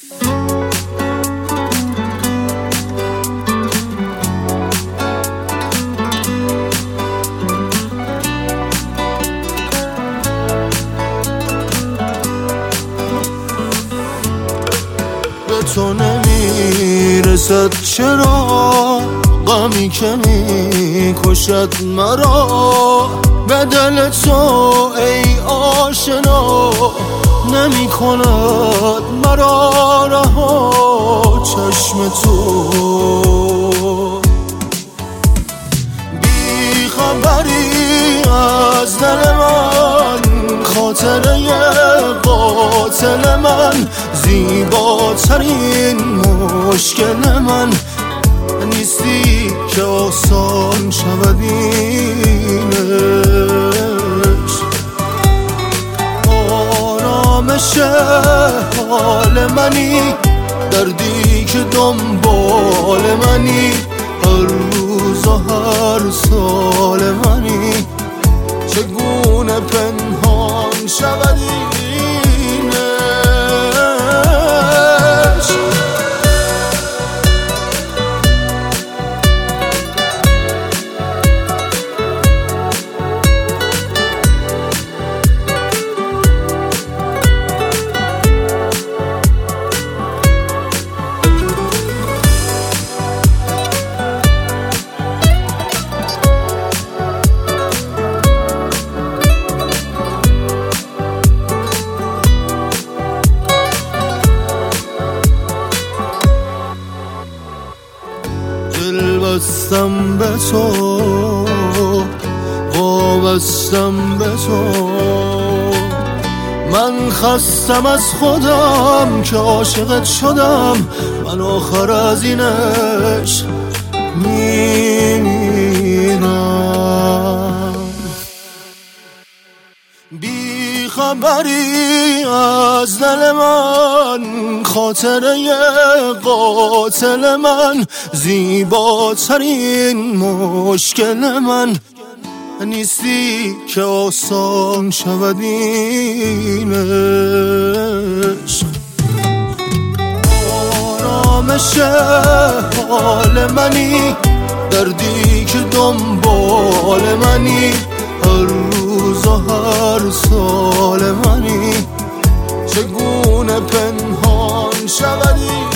تو نمیرسد چرا غمی که میکشد مرا به دل تو ای آشنا نمی کند مرا رها چشم تو بی خبری از دل من خاطره قاتل من زیباترین مشکل من نیستی که آسان شود اینش آرامش حال منی دردی که دنبال منی هر روز و هر سال منی چگونه پنهان شود اینش دل بستم به تو وابستم به تو من خستم از خودم که عاشقت شدم من آخر از اینش میمیرم بی خبری از دل من خاطره قاتل من زیباترین مشکل من نیستی که آسان شود اینش آرامش حال منی دردی که دنبال منی هر روز و هر سال منی چگونه پنهان شود